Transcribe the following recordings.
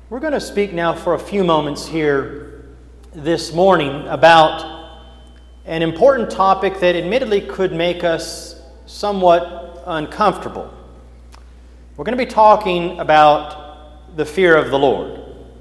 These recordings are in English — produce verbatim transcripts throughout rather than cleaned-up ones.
We're going to speak now for a few moments here this morning about an important topic that admittedly could make us somewhat uncomfortable. We're going to be talking about the fear of the Lord.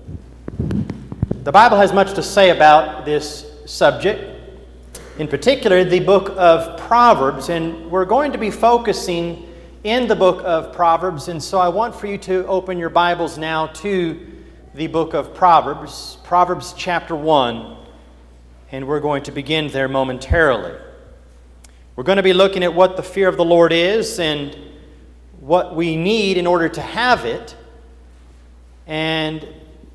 The Bible has much to say about this subject, in particular the book of Proverbs, and we're going to be focusing in the book of Proverbs, and so I want for you to open your Bibles now to the book of Proverbs, Proverbs chapter one, and we're going to begin there momentarily. We're going to be looking at what the fear of the Lord is and what we need in order to have it, and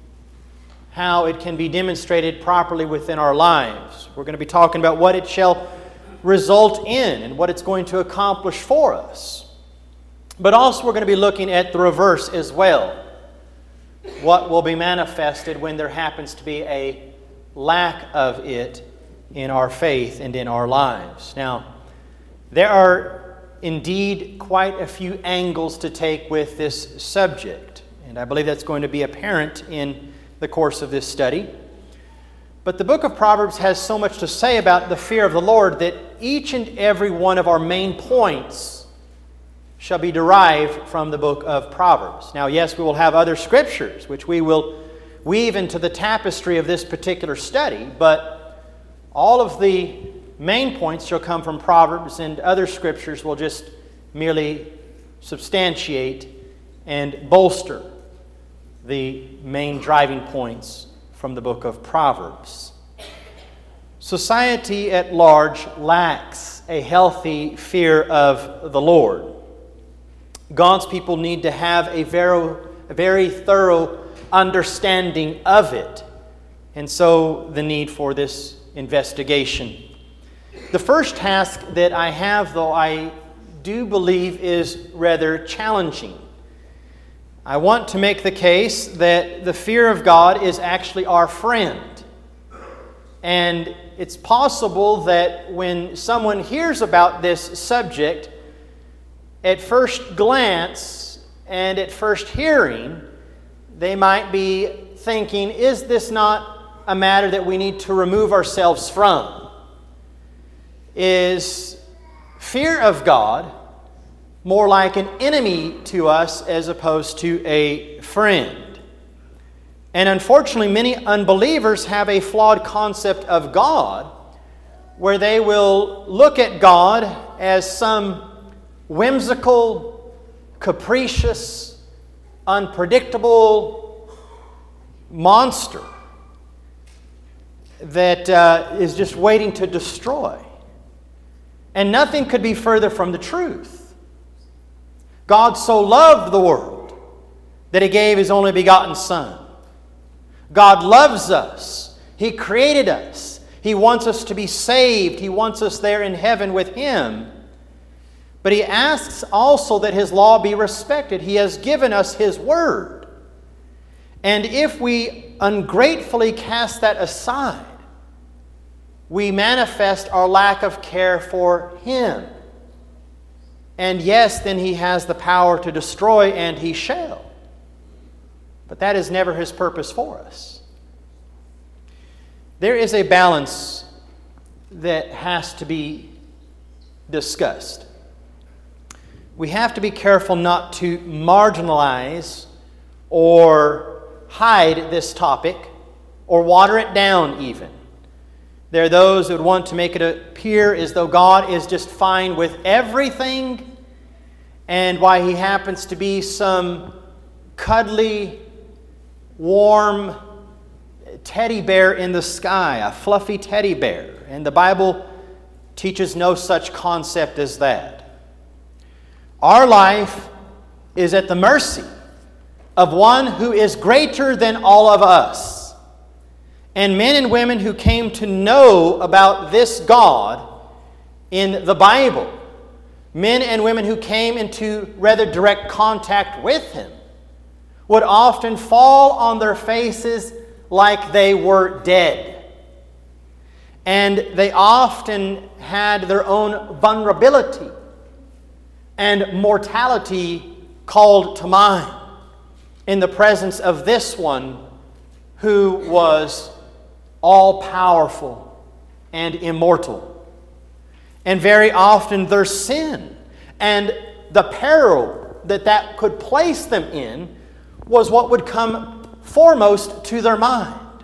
how it can be demonstrated properly within our lives. We're going to be talking about what it shall result in and what it's going to accomplish for us. But also we're going to be looking at the reverse as well. What will be manifested when there happens to be a lack of it in our faith and in our lives. Now, there are indeed quite a few angles to take with this subject, and I believe that's going to be apparent in the course of this study. But the book of Proverbs has so much to say about the fear of the Lord that each and every one of our main points shall be derived from the book of Proverbs. Now, yes, we will have other scriptures which we will weave into the tapestry of this particular study, but all of the main points shall come from Proverbs, and other scriptures will just merely substantiate and bolster the main driving points from the book of Proverbs. Society at large lacks a healthy fear of the Lord. God's people need to have a very, a very thorough understanding of it, and so the need for this investigation. The first task that I have, though, I do believe is rather challenging. I want to make the case that the fear of God is actually our friend. And it's possible that when someone hears about this subject, at first glance and at first hearing, they might be thinking, is this not a matter that we need to remove ourselves from? Is fear of God more like an enemy to us as opposed to a friend? And unfortunately, many unbelievers have a flawed concept of God, where they will look at God as some whimsical, capricious, unpredictable monster that uh, is just waiting to destroy. And nothing could be further from the truth. God so loved the world that He gave His only begotten Son. God loves us. He created us. He wants us to be saved. He wants us there in heaven with Him. But He asks also that His law be respected. He has given us His word. And if we ungratefully cast that aside, we manifest our lack of care for Him. And yes, then He has the power to destroy, and He shall. But that is never His purpose for us. There is a balance that has to be discussed. We have to be careful not to marginalize or hide this topic or water it down even. There are those who would want to make it appear as though God is just fine with everything, and why He happens to be some cuddly, warm teddy bear in the sky, a fluffy teddy bear. And the Bible teaches no such concept as that. Our life is at the mercy of one who is greater than all of us. And men and women who came to know about this God in the Bible, men and women who came into rather direct contact with Him, would often fall on their faces like they were dead. And they often had their own vulnerability and mortality called to mind. in the presence of this one who was all-powerful and immortal. And very often their sin and the peril that that could place them in was what would come foremost to their mind.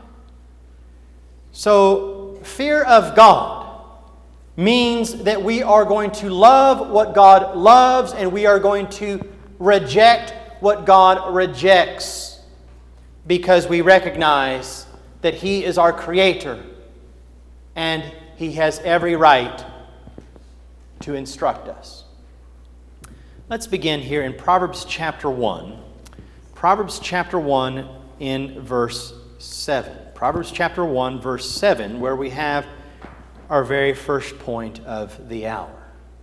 So, fear of God means that we are going to love what God loves, and we are going to reject what God rejects, because we recognize that He is our Creator and He has every right to instruct us. Let's begin here in Proverbs chapter one. Proverbs chapter one in verse seven. Proverbs chapter one, verse seven, where we have our very first point of the hour.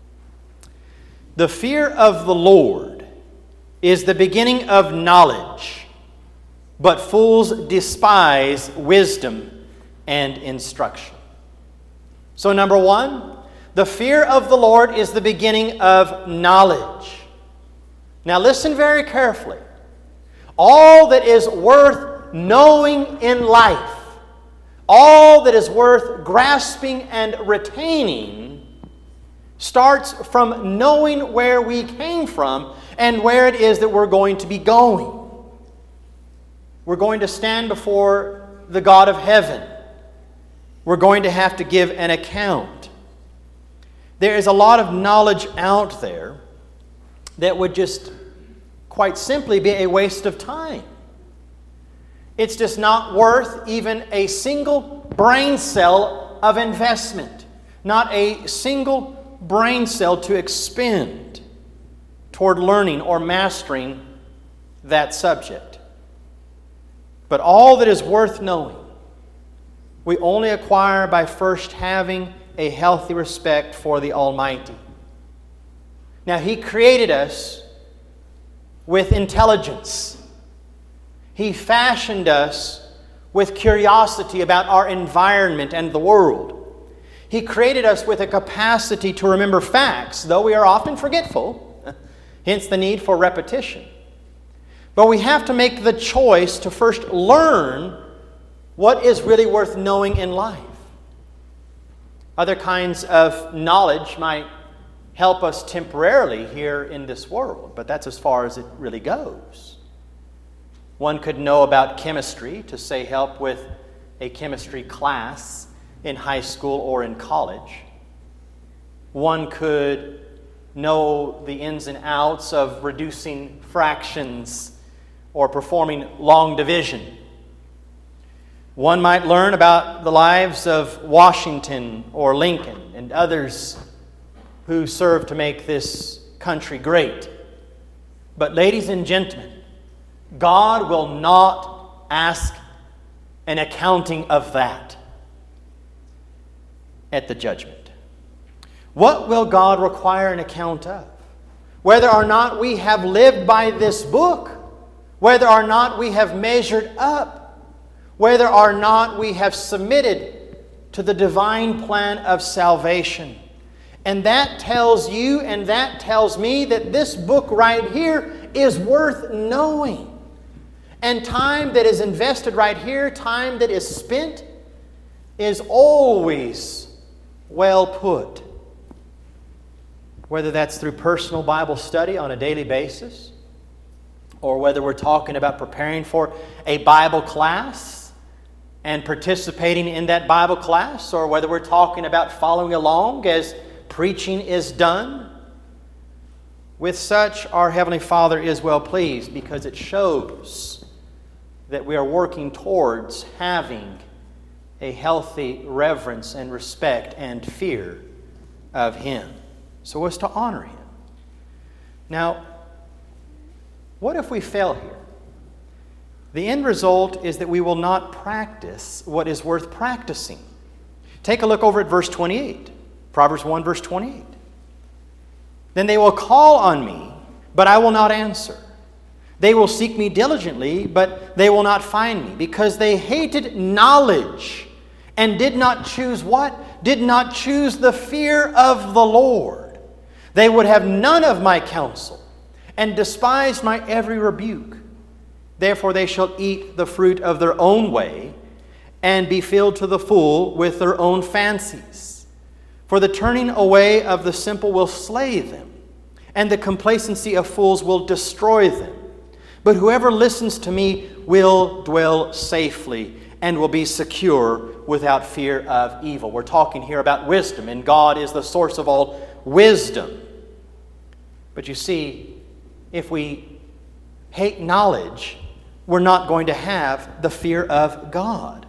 The fear of the Lord is the beginning of knowledge, but fools despise wisdom and instruction. So number one, the fear of the Lord is the beginning of knowledge. Now listen very carefully. All that is worth knowing in life, all that is worth grasping and retaining, starts from knowing where we came from and where it is that we're going to be going. We're going to stand before the God of heaven. We're going to have to give an account. There is a lot of knowledge out there that would just quite simply be a waste of time. It's just not worth even a single brain cell of investment. Not a single brain cell to expend toward learning or mastering that subject. But all that is worth knowing, we only acquire by first having a healthy respect for the Almighty. Now, He created us with intelligence. He fashioned us with curiosity about our environment and the world. He created us with a capacity to remember facts, though we are often forgetful, hence the need for repetition. But we have to make the choice to first learn what is really worth knowing in life. Other kinds of knowledge might help us temporarily here in this world, but that's as far as it really goes. One could know about chemistry to, say, help with a chemistry class in high school or in college. One could know the ins and outs of reducing fractions or performing long division. One might learn about the lives of Washington or Lincoln and others who served to make this country great. But ladies and gentlemen, God will not ask an accounting of that at the judgment. What will God require an account of? Whether or not we have lived by this book, whether or not we have measured up, whether or not we have submitted to the divine plan of salvation. And that tells you and that tells me that this book right here is worth knowing. And time that is invested right here, time that is spent, is always well put. Whether that's through personal Bible study on a daily basis, or whether we're talking about preparing for a Bible class and participating in that Bible class, or whether we're talking about following along as preaching is done. With such, our Heavenly Father is well pleased, because it shows that we are working towards having a healthy reverence and respect and fear of Him, so as to honor Him. Now, what if we fail here? The end result is that we will not practice what is worth practicing. Take a look over at verse twenty-eight. Proverbs one, verse twenty-eight. Then they will call on me, but I will not answer. They will seek me diligently, but they will not find me, because they hated knowledge and did not choose what? Did not choose the fear of the Lord. They would have none of my counsel and despised my every rebuke. Therefore they shall eat the fruit of their own way, and be filled to the full with their own fancies. For the turning away of the simple will slay them, and the complacency of fools will destroy them. But whoever listens to me will dwell safely, and will be secure without fear of evil. We're talking here about wisdom, and God is the source of all wisdom. But you see, if we hate knowledge, we're not going to have the fear of God.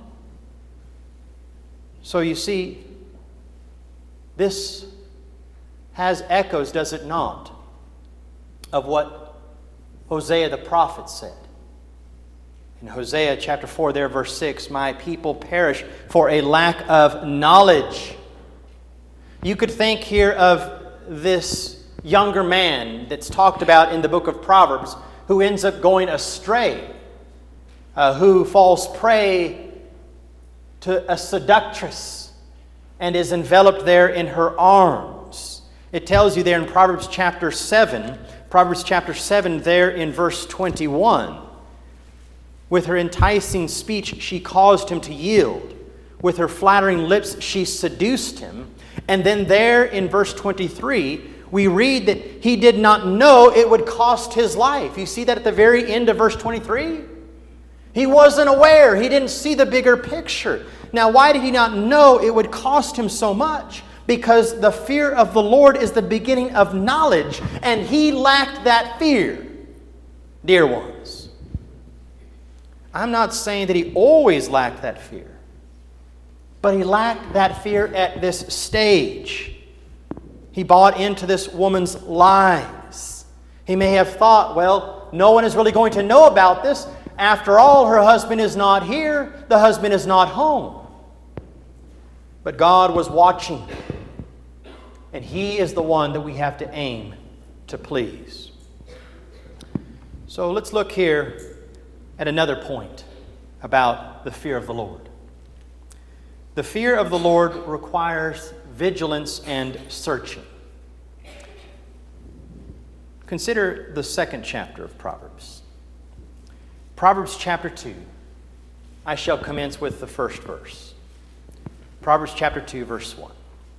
So you see, this has echoes, does it not, of what Hosea the prophet said. In Hosea chapter four, there, verse six, my people perish for a lack of knowledge. You could think here of this younger man that's talked about in the book of Proverbs who ends up going astray, uh, who falls prey to a seductress and is enveloped there in her arms. It tells you there in Proverbs chapter seven, Proverbs chapter seven, there in verse twenty-one, with her enticing speech she caused him to yield. With her flattering lips she seduced him. And then there in verse twenty-three, we read that he did not know it would cost his life. You see that at the very end of verse twenty-three? He wasn't aware. He didn't see the bigger picture. Now, why did he not know it would cost him so much? Because the fear of the Lord is the beginning of knowledge, and he lacked that fear, dear ones. I'm not saying that he always lacked that fear, but he lacked that fear at this stage. He bought into this woman's lies. He may have thought, well, no one is really going to know about this. After all, her husband is not here. The husband is not home. But God was watching. And He is the one that we have to aim to please. So let's look here at another point about the fear of the Lord. The fear of the Lord requires vigilance and searching. Consider the second chapter of Proverbs. Proverbs chapter two. I shall commence with the first verse. Proverbs chapter two, verse one.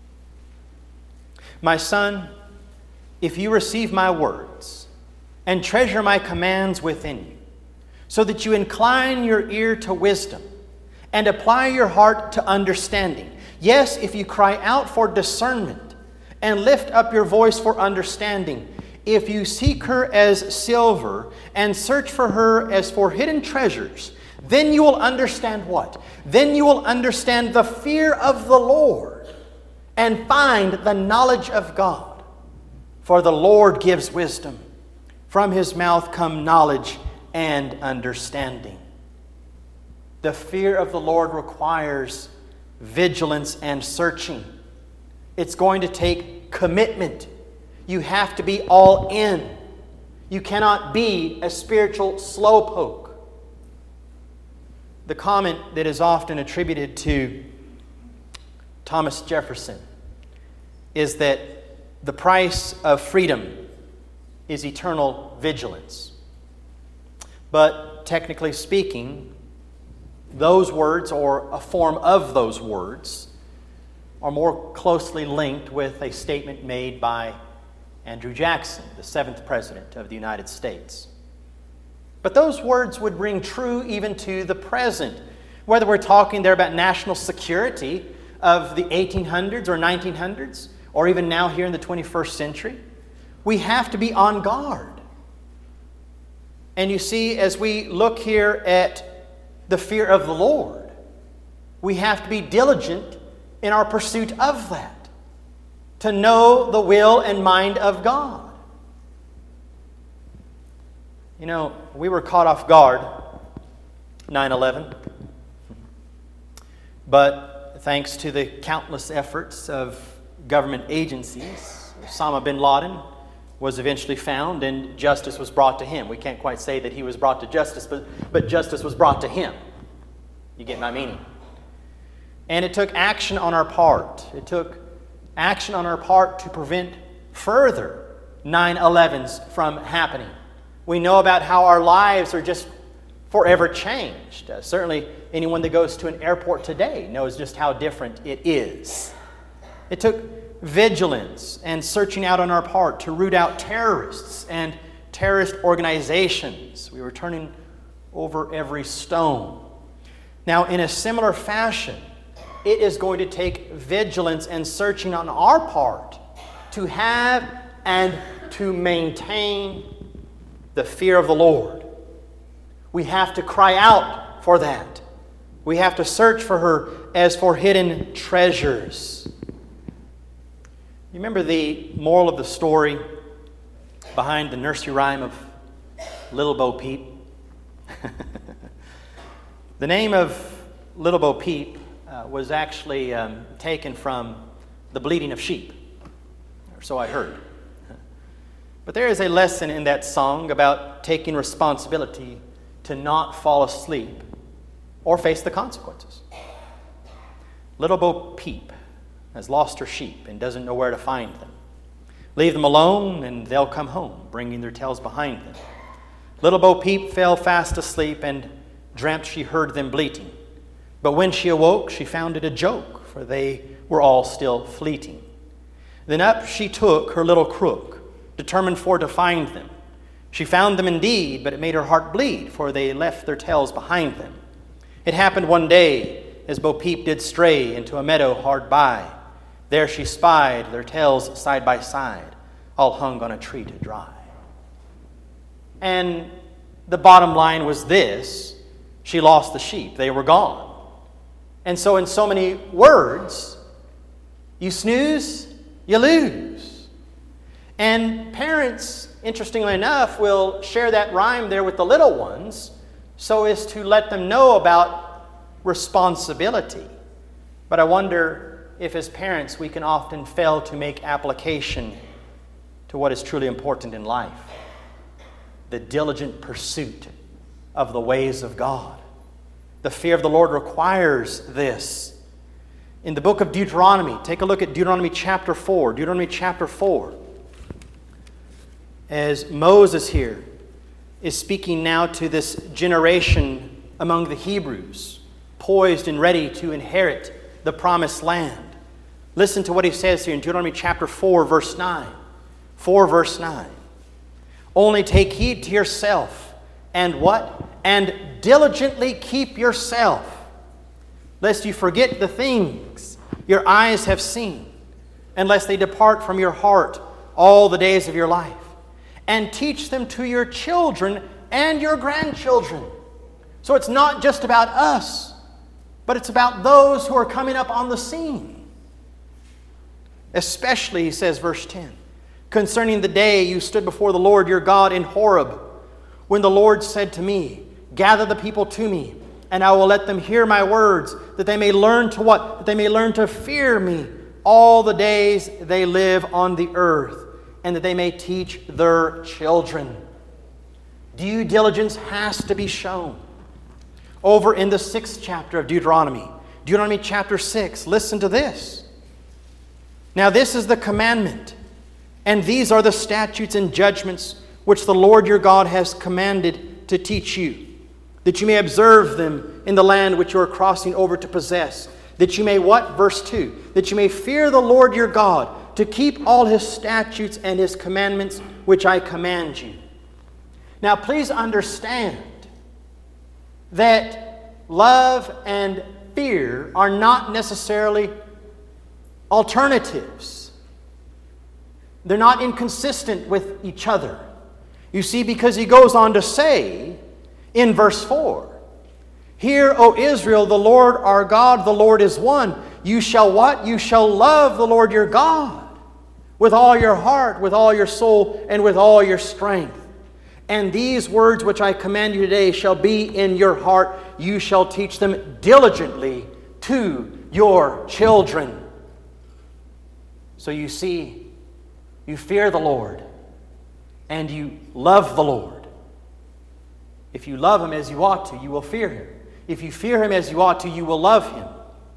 My son, if you receive my words and treasure my commands within you, so that you incline your ear to wisdom and apply your heart to understanding. Yes, if you cry out for discernment and lift up your voice for understanding, if you seek her as silver and search for her as for hidden treasures, then you will understand what? Then you will understand the fear of the Lord and find the knowledge of God. For the Lord gives wisdom. From His mouth come knowledge and understanding. The fear of the Lord requires vigilance and searching. It's going to take commitment. You have to be all in. You cannot be a spiritual slowpoke. The comment that is often attributed to Thomas Jefferson is that the price of freedom is eternal vigilance. But technically speaking, those words, or a form of those words, are more closely linked with a statement made by Andrew Jackson, the seventh President of the United States. But those words would ring true even to the present. Whether we're talking there about national security of the eighteen hundreds or nineteen hundreds, or even now here in the twenty-first century, we have to be on guard. And you see, as we look here at the fear of the Lord, we have to be diligent in our pursuit of that, to know the will and mind of God. You know, we were caught off guard, nine eleven. But thanks to the countless efforts of government agencies, Osama bin Laden was eventually found and justice was brought to him. We can't quite say that he was brought to justice, but, but justice was brought to him. You get my meaning? And it took action on our part. It took action on our part to prevent further nine elevens from happening. We know about how our lives are just forever changed. Uh, certainly, anyone that goes to an airport today knows just how different it is. It took vigilance and searching out on our part to root out terrorists and terrorist organizations. We were turning over every stone. Now, in a similar fashion, it is going to take vigilance and searching on our part to have and to maintain the fear of the Lord. We have to cry out for that. We have to search for her as for hidden treasures. You remember the moral of the story behind the nursery rhyme of Little Bo Peep? The name of Little Bo Peep uh, was actually um, taken from the bleating of sheep, or so I heard. But there is a lesson in that song about taking responsibility to not fall asleep or face the consequences. Little Bo Peep has lost her sheep and doesn't know where to find them. Leave them alone and they'll come home, bringing their tails behind them. Little Bo Peep fell fast asleep and dreamt she heard them bleating. But when she awoke, she found it a joke, for they were all still fleeting. Then up she took her little crook, determined for to find them. She found them indeed, but it made her heart bleed, for they left their tails behind them. It happened one day, as Bo Peep did stray into a meadow hard by. There she spied their tails side by side, all hung on a tree to dry. And the bottom line was this: she lost the sheep. They were gone. And so in so many words, you snooze, you lose. And parents, interestingly enough, will share that rhyme there with the little ones so as to let them know about responsibility. But I wonder if as parents we can often fail to make application to what is truly important in life: the diligent pursuit of the ways of God. The fear of the Lord requires this. In the book of Deuteronomy, take a look at Deuteronomy chapter four. Deuteronomy chapter four. As Moses here is speaking now to this generation among the Hebrews, poised and ready to inherit the promised land. Listen to what he says here in Deuteronomy chapter four, verse nine. four, verse nine. Only take heed to yourself, and what? And diligently keep yourself, lest you forget the things your eyes have seen, and lest they depart from your heart all the days of your life. And teach them to your children and your grandchildren. So it's not just about us, but it's about those who are coming up on the scene. Especially, he says, verse ten, concerning the day you stood before the Lord your God in Horeb, when the Lord said to me, gather the people to me, and I will let them hear my words, that they may learn to what? That they may learn to fear me all the days they live on the earth, and that they may teach their children. Due diligence has to be shown. Over in the sixth chapter of Deuteronomy, Deuteronomy chapter six, listen to this. Now this is the commandment, and these are the statutes and judgments which the Lord your God has commanded to teach you, that you may observe them in the land which you are crossing over to possess, that you may what? Verse two, that you may fear the Lord your God, to keep all his statutes and his commandments which I command you. Now please understand that love and fear are not necessarily alternatives. They're not inconsistent with each other. You see, because he goes on to say in verse four, hear, O Israel, the Lord our God, the Lord is one. You shall what? You shall love the Lord your God with all your heart, with all your soul, and with all your strength. And these words which I command you today shall be in your heart. You shall teach them diligently to your children. So you see, you fear the Lord and you love the Lord. If you love him as you ought to, you will fear him. If you fear him as you ought to, you will love him.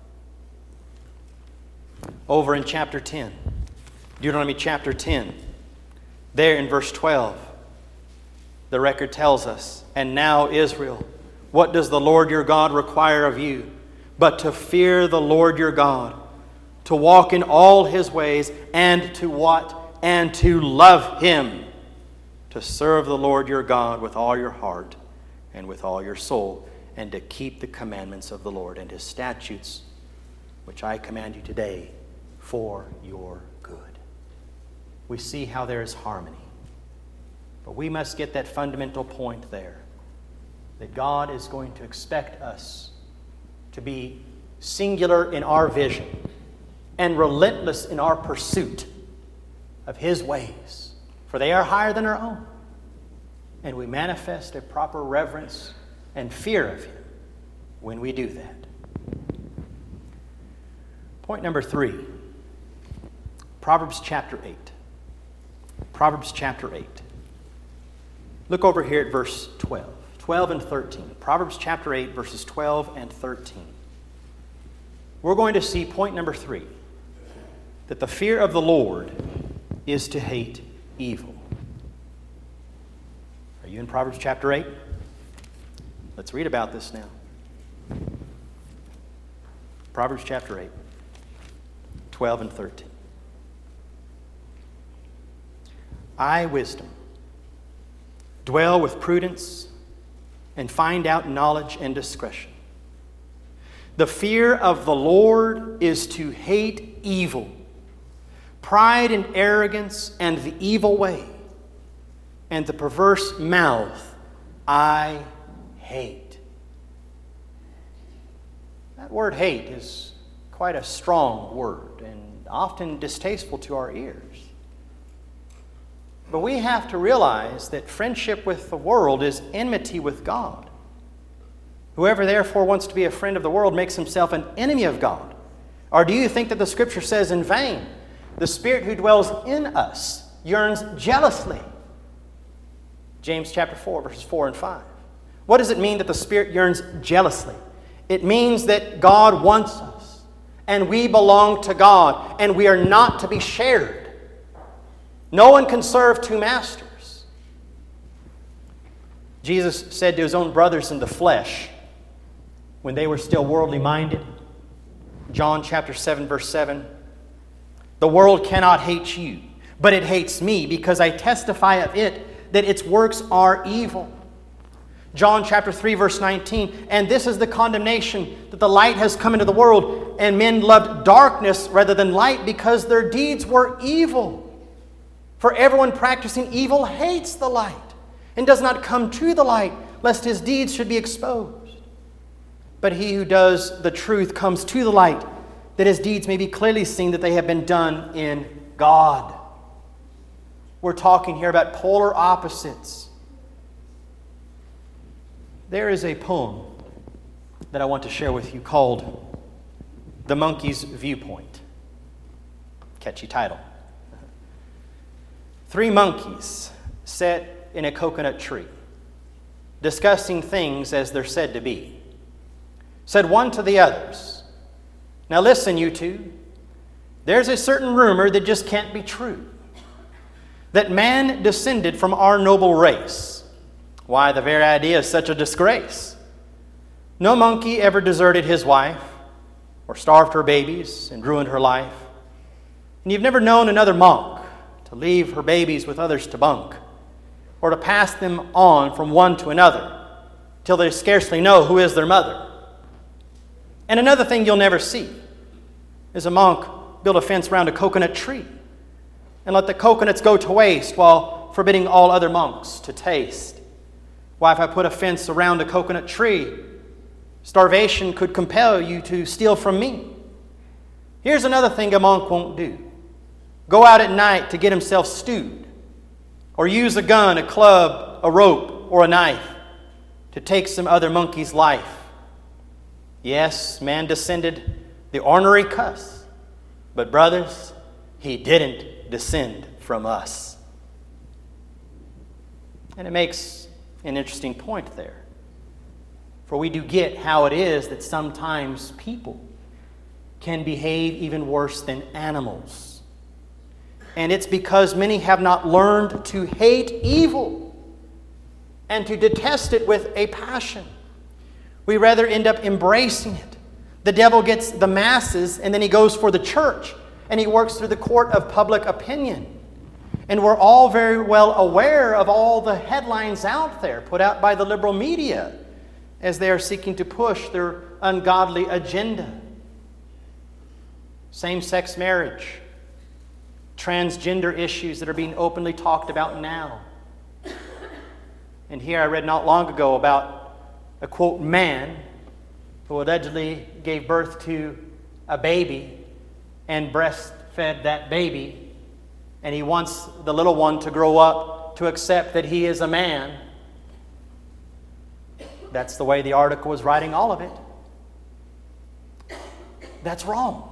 Over in chapter ten, Deuteronomy chapter ten, there in verse twelve, the record tells us, and now Israel, What does the Lord your God require of you? But to fear the Lord your God, to walk in all His ways, and to what? And to love Him, to serve the Lord your God with all your heart and with all your soul, and to keep the commandments of the Lord and His statutes, which I command you today for your good. We see how there is harmony. But we must get that fundamental point there, that God is going to expect us to be singular in our vision and relentless in our pursuit of His ways, for they are higher than our own. And we manifest a proper reverence and fear of Him when we do that. Point number three, Proverbs chapter eight. Proverbs chapter eight. Look over here at verse twelve. twelve and thirteen. Proverbs chapter eight, verses twelve and thirteen. We're going to see point number three, that the fear of the Lord is to hate evil. Are you in Proverbs chapter eight? Let's read about this now. Proverbs chapter eight, twelve and thirteen. I, wisdom, dwell with prudence and find out knowledge and discretion. The fear of the Lord is to hate evil, pride and arrogance and the evil way, and the perverse mouth I hate. That word hate is quite a strong word and often distasteful to our ears. But we have to realize that friendship with the world is enmity with God. Whoever therefore wants to be a friend of the world makes himself an enemy of God. Or do you think that the Scripture says in vain, the Spirit who dwells in us yearns jealously? James chapter four, verses four and five. What does it mean that the Spirit yearns jealously? It means that God wants us, and we belong to God, and we are not to be shared. No one can serve two masters. Jesus said to His own brothers in the flesh, when they were still worldly minded, John chapter seven, verse seven, the world cannot hate you, but it hates me because I testify of it that its works are evil. John chapter three, verse nineteen, and this is the condemnation, that the light has come into the world, and men loved darkness rather than light because their deeds were evil. For everyone practicing evil hates the light and does not come to the light, lest his deeds should be exposed. But he who does the truth comes to the light, that his deeds may be clearly seen that they have been done in God. We're talking here about polar opposites. There is a poem that I want to share with you called The Monkey's Viewpoint. Catchy title. Three monkeys sat in a coconut tree, discussing things as they're said to be. Said one to the others, now listen, you two, there's a certain rumor that just can't be true, that man descended from our noble race. Why, the very idea is such a disgrace. No monkey ever deserted his wife, or starved her babies and ruined her life. And you've never known another monk to leave her babies with others to bunk, or to pass them on from one to another, till they scarcely know who is their mother. And another thing you'll never see is a monk build a fence around a coconut tree and let the coconuts go to waste while forbidding all other monks to taste. Why, if I put a fence around a coconut tree, starvation could compel you to steal from me. Here's another thing a monk won't do. Go out at night to get himself stewed, or use a gun, a club, a rope, or a knife to take some other monkey's life. Yes, man descended the ornery cuss, but brothers, he didn't descend from us. And it makes an interesting point there. For we do get how it is that sometimes people can behave even worse than animals. And it's because many have not learned to hate evil and to detest it with a passion. We rather end up embracing it. The devil gets the masses, and then he goes for the church, and he works through the court of public opinion. And we're all very well aware of all the headlines out there put out by the liberal media as they are seeking to push their ungodly agenda. Same-sex marriage, transgender issues that are being openly talked about now. And here I read not long ago about a, quote, man who allegedly gave birth to a baby and breastfed that baby, and he wants the little one to grow up to accept that he is a man. That's the way the article was writing all of it. That's wrong.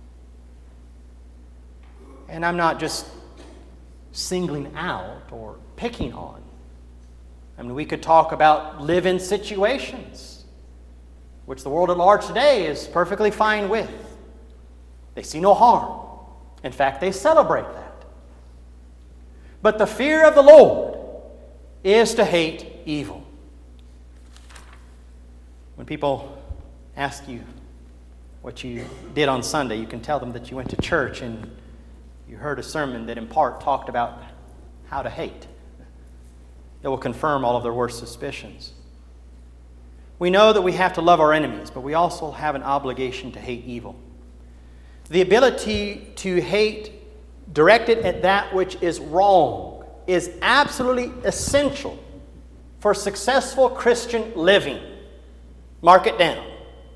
And I'm not just singling out or picking on. I mean, we could talk about live-in situations, which the world at large today is perfectly fine with. They see no harm. In fact, they celebrate that. But the fear of the Lord is to hate evil. When people ask you what you did on Sunday, you can tell them that you went to church and you heard a sermon that in part talked about how to hate. It will confirm all of their worst suspicions. We know that we have to love our enemies, but we also have an obligation to hate evil. The ability to hate directed at that which is wrong is absolutely essential for successful Christian living. Mark it down.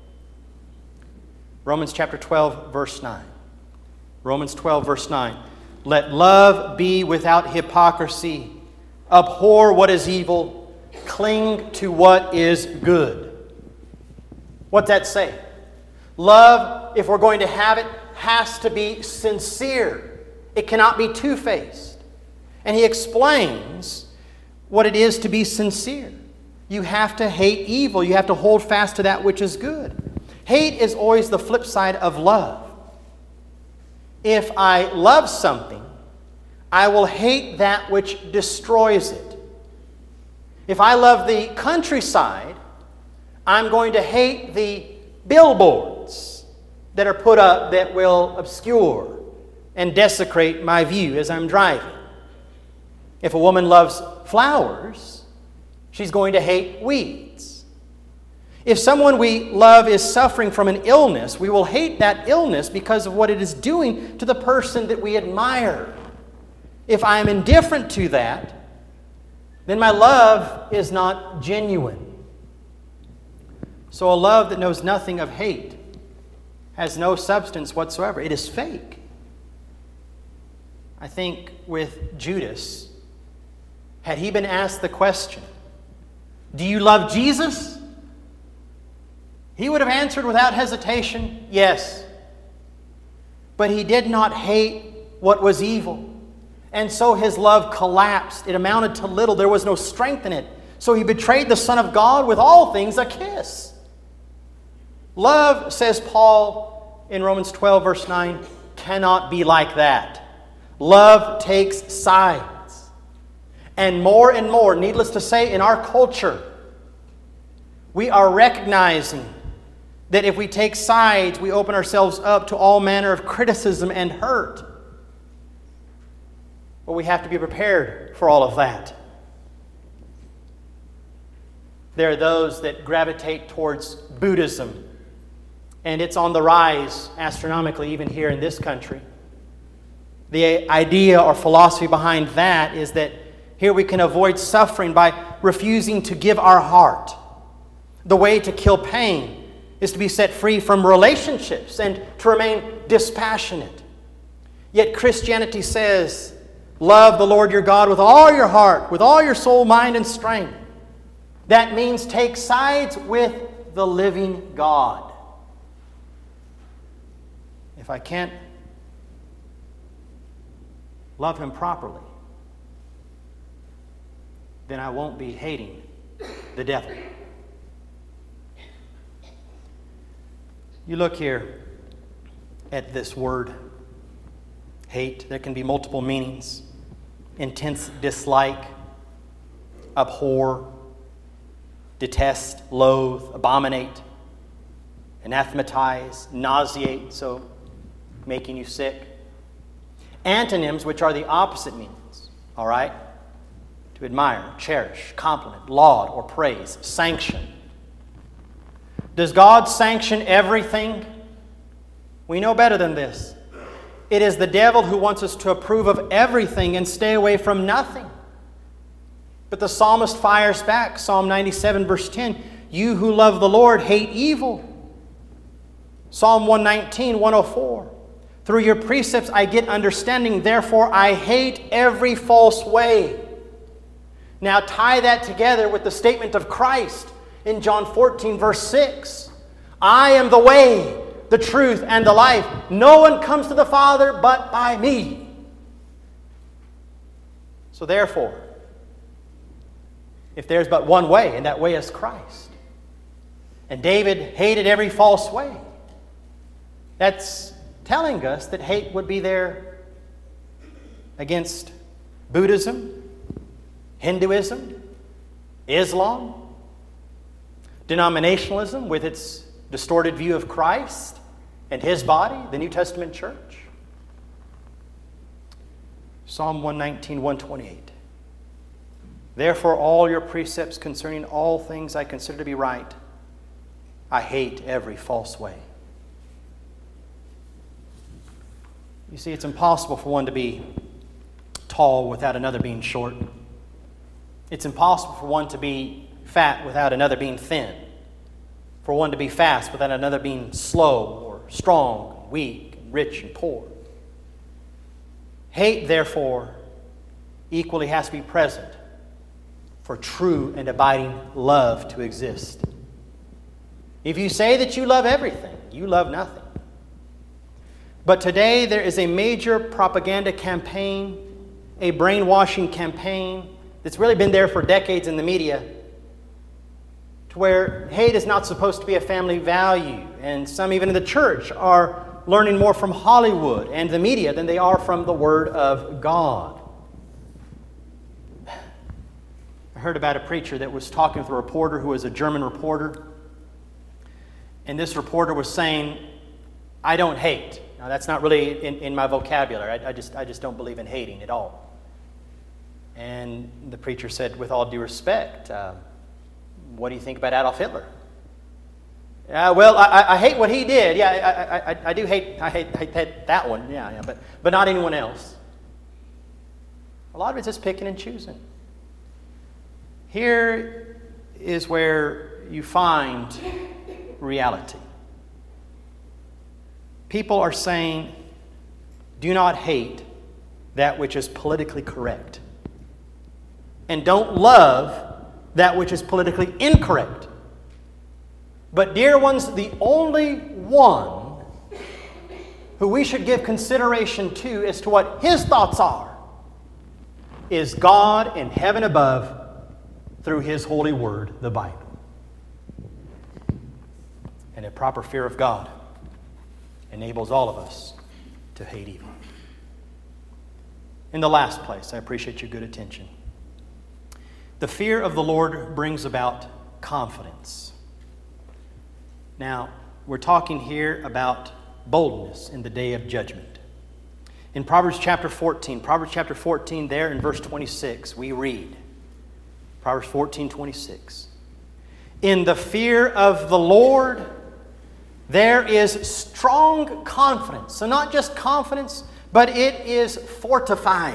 Romans chapter twelve, verse nine. Romans twelve, verse nine. Let love be without hypocrisy. Abhor what is evil. Cling to what is good. What's that say? Love, if we're going to have it, has to be sincere. It cannot be two-faced. And he explains what it is to be sincere. You have to hate evil. You have to hold fast to that which is good. Hate is always the flip side of love. If I love something, I will hate that which destroys it. If I love the countryside, I'm going to hate the billboards that are put up that will obscure and desecrate my view as I'm driving. If a woman loves flowers, she's going to hate weeds. If someone we love is suffering from an illness, we will hate that illness because of what it is doing to the person that we admire. If I am indifferent to that, then my love is not genuine. So a love that knows nothing of hate has no substance whatsoever. It is fake. I think with Judas, had he been asked the question, do you love Jesus? He would have answered without hesitation, yes. But he did not hate what was evil. And so his love collapsed. It amounted to little. There was no strength in it. So he betrayed the Son of God with all things a kiss. Love, says Paul in Romans twelve, verse nine, cannot be like that. Love takes sides. And more and more, needless to say, in our culture, we are recognizing that if we take sides, we open ourselves up to all manner of criticism and hurt. But we have to be prepared for all of that. There are those that gravitate towards Buddhism, and it's on the rise astronomically even here in this country. The idea or philosophy behind that is that here we can avoid suffering by refusing to give our heart. The way to kill pain is to be set free from relationships and to remain dispassionate. Yet Christianity says, love the Lord your God with all your heart, with all your soul, mind, and strength. That means take sides with the living God. If I can't love Him properly, then I won't be hating the devil. You look here at this word, hate. There can be multiple meanings. Intense dislike, abhor, detest, loathe, abominate, anathematize, nauseate, so making you sick. Antonyms, which are the opposite meanings, all right? To admire, cherish, compliment, laud, or praise, sanction. Does God sanction everything? We know better than this. It is the devil who wants us to approve of everything and stay away from nothing. But the psalmist fires back, Psalm ninety-seven, verse ten, you who love the Lord hate evil. Psalm one nineteen, one oh four, through your precepts I get understanding, therefore I hate every false way. Now tie that together with the statement of Christ in John fourteen, verse six. I am the way, the truth, and the life. No one comes to the Father but by me. So therefore, if there's but one way, and that way is Christ, and David hated every false way, that's telling us that hate would be there against Buddhism, Hinduism, Islam, denominationalism with its distorted view of Christ and His body, the New Testament church. Psalm one nineteen, one twenty-eight. Therefore all your precepts concerning all things I consider to be right. I hate every false way. You see, it's impossible for one to be tall without another being short. It's impossible for one to be fat without another being thin. For one to be fast without another being slow or strong, weak, rich and poor. Hate, therefore, equally has to be present for true and abiding love to exist. If you say that you love everything, you love nothing. But today there is a major propaganda campaign, a brainwashing campaign that's really been there for decades in the media, to where hate is not supposed to be a family value. And some even in the church are learning more from Hollywood and the media than they are from the Word of God. I heard about a preacher that was talking with a reporter who was a German reporter. And this reporter was saying, I don't hate. Now that's not really in, in my vocabulary. I, I, just, I just don't believe in hating at all. And the preacher said, with all due respect, uh, what do you think about Adolf Hitler? Uh, well, I, I hate what he did. Yeah, I, I, I do hate, I hate, I hate that one. Yeah, yeah, but, but not anyone else. A lot of it's just picking and choosing. Here is where you find reality. People are saying, do not hate that which is politically correct. And don't love that which is politically incorrect. But dear ones, the only one who we should give consideration to as to what His thoughts are is God in heaven above through His holy word, the Bible. And a proper fear of God enables all of us to hate evil. In the last place, I appreciate your good attention. The fear of the Lord brings about confidence. Now, we're talking here about boldness in the day of judgment. In Proverbs chapter fourteen, Proverbs chapter fourteen, there in verse twenty-six, we read, Proverbs fourteen, twenty-six, in the fear of the Lord, there is strong confidence. So not just confidence, but it is fortified.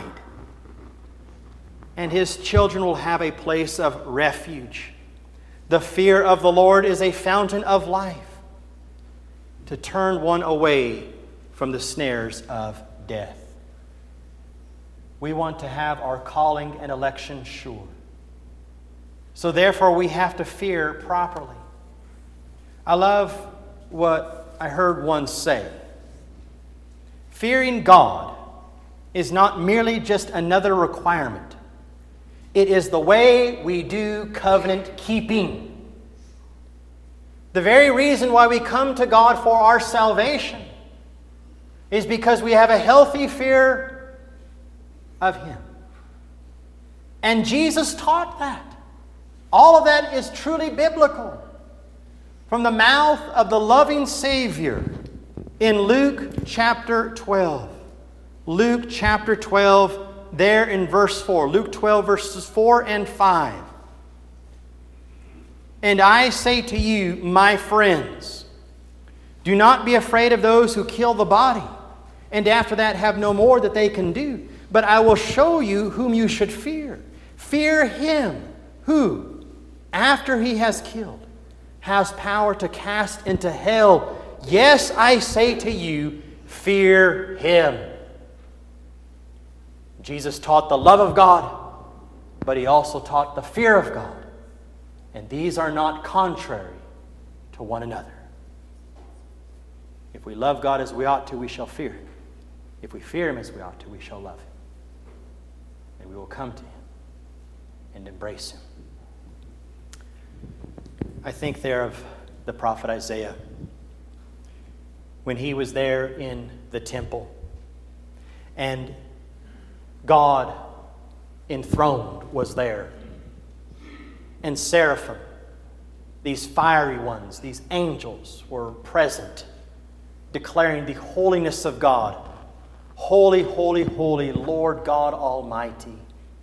And His children will have a place of refuge. The fear of the Lord is a fountain of life, to turn one away from the snares of death. We want to have our calling and election sure. So therefore we have to fear properly. I love what I heard one say. Fearing God is not merely just another requirement. It is the way we do covenant keeping. The very reason why we come to God for our salvation is because we have a healthy fear of Him. And Jesus taught that. All of that is truly biblical. From the mouth of the loving Savior in Luke chapter twelve. Luke chapter twelve, there in verse four. Luke twelve, verses four and five. And I say to you, my friends, do not be afraid of those who kill the body, and after that have no more that they can do. But I will show you whom you should fear. Fear him who, after he has killed, has power to cast into hell. Yes, I say to you, fear him. Jesus taught the love of God, but he also taught the fear of God. And these are not contrary to one another. If we love God as we ought to, we shall fear him. If we fear him as we ought to, we shall love him. And we will come to him and embrace him. I think there of the prophet Isaiah when he was there in the temple and God enthroned was there. And seraphim, these fiery ones, these angels were present, declaring the holiness of God. Holy, holy, holy, Lord God Almighty.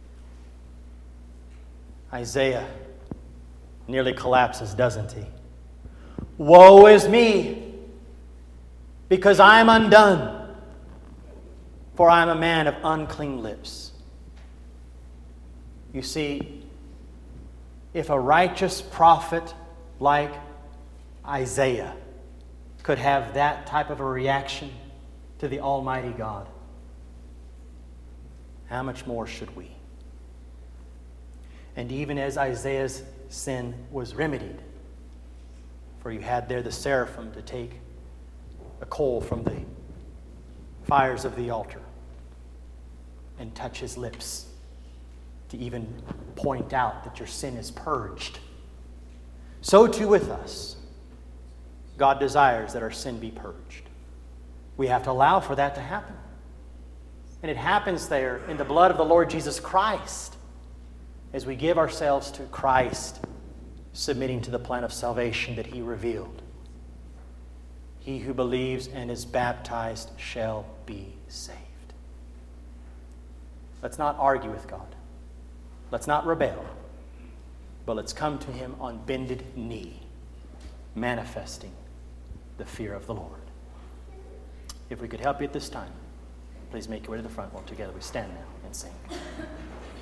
Isaiah nearly collapses, doesn't he? Woe is me, because I am undone, for I am a man of unclean lips. You see, if a righteous prophet like Isaiah could have that type of a reaction to the Almighty God, how much more should we? And even as Isaiah's sin was remedied, for you had there the seraphim to take a coal from the fires of the altar and touch his lips, to even point out that your sin is purged. So too with us. God desires that our sin be purged. We have to allow for that to happen. And it happens there in the blood of the Lord Jesus Christ as we give ourselves to Christ, submitting to the plan of salvation that he revealed. He who believes and is baptized shall be saved. Let's not argue with God. Let's not rebel, but let's come to him on bended knee, manifesting the fear of the Lord. If we could help you at this time, please make your way to the front while together we stand now and sing.